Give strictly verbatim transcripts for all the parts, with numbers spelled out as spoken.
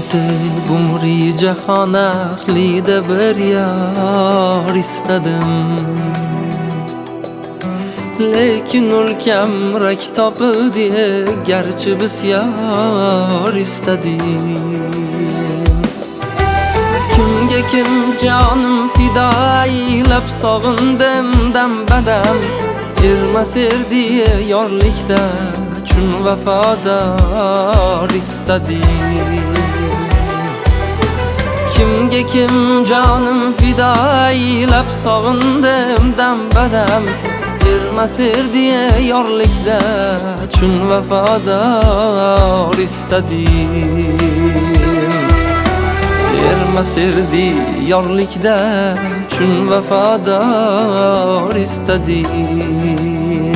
O'tdi bumri jahon ahlida bir yor istadim, lekin ulkamrak topildi garchi bisyor istadim. Kimga kim jonim fido aylab sog'indim dam badam, ermas erdi yorlikda chun vafodor istadim. Kimga kim jonim fido aylab sog'indim dam badam, ermas erdi yorlikda chun vafodor istadim. Ermas erdi yorlikda chun vafodor istadim.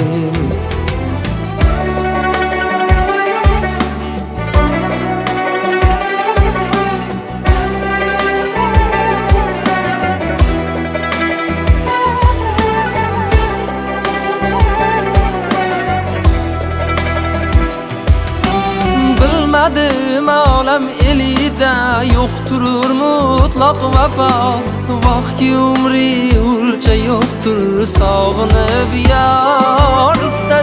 Bilmadim olam elida yo'qtur mutlaq vafo, vaqtki umri o'lcha yo'qtur sog'inib yor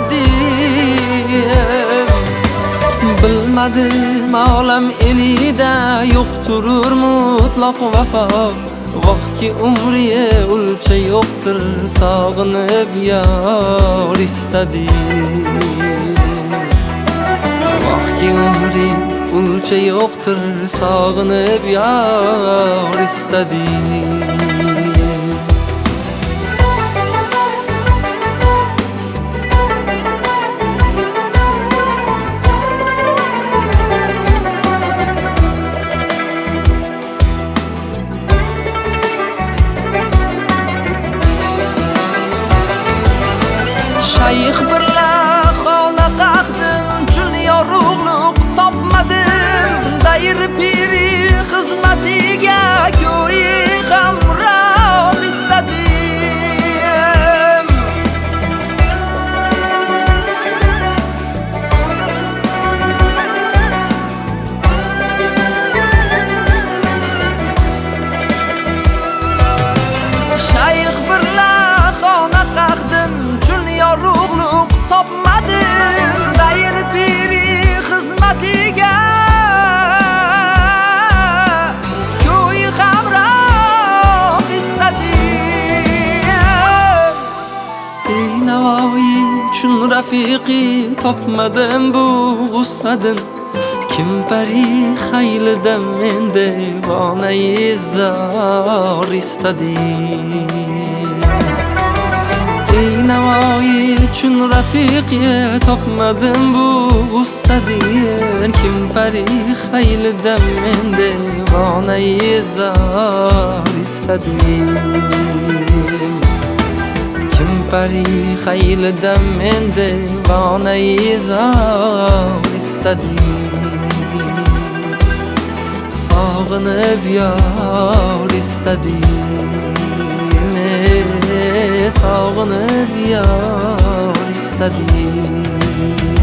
istadim. Bilmadim olam elida yo'qtur mutlaq vafo, vaqtki umri o'lcha yo'qtur sog'inib yor istadim. Vaqtki umri o'lcha yo'qtur sog'inib yor istadim. Shayx birla xona qaqdim, chun yorug'liq topmadim, dayr piri xizmatiga go'yi hamroh istadim. Shayx birla xona qaqdim, chun yorug'liq topmadim, dayr piri xizmatiga go'yi hamroh istadim. Ey Navoiy chun rafiqi topmadim bu g'ussadan, kim pari xaylida men devonai zor istadim. Ey Navoiy chun rafiqi topmadim bu g'ussadan, kim pari xaylida men devonai zor istadim. Kim pari xaylida men devonai zor istadim. Sog'inib yor istadim, sog'inib yor istadim.